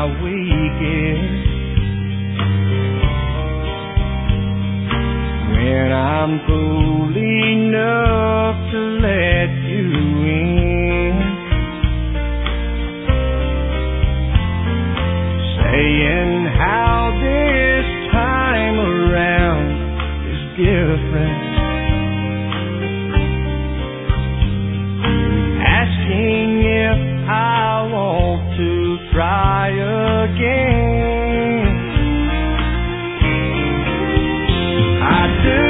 my weakest. When I'm fool enough to let you in, saying how this time around is different, asking if I want to try again. I do,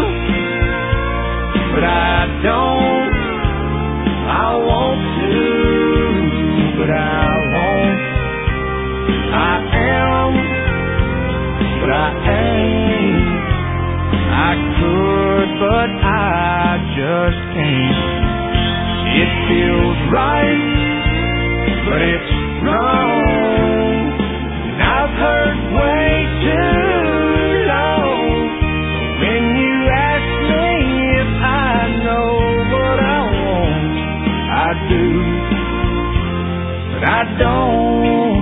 but I don't. I want to, but I won't. I am, but I ain't. I could, but I just can't. It feels right, but it's wrong. And I've hurt way too long. When you ask me if I know what I want, I do, but I don't.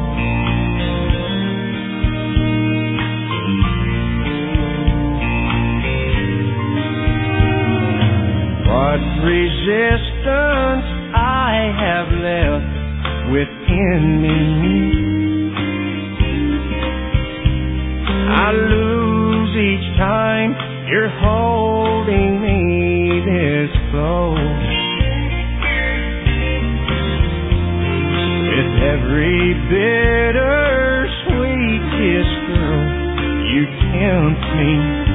What resistance I have left within me, I lose each time you're holding me this close. With every bitter sweet kiss, girl, you tempt me.